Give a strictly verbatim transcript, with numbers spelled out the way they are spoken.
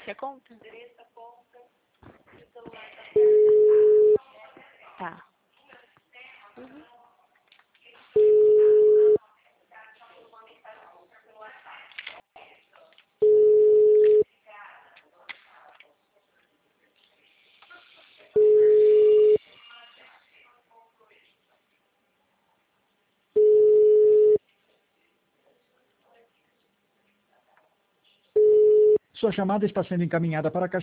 a conta? Tá. Uhum. Sua chamada está sendo encaminhada para a caixa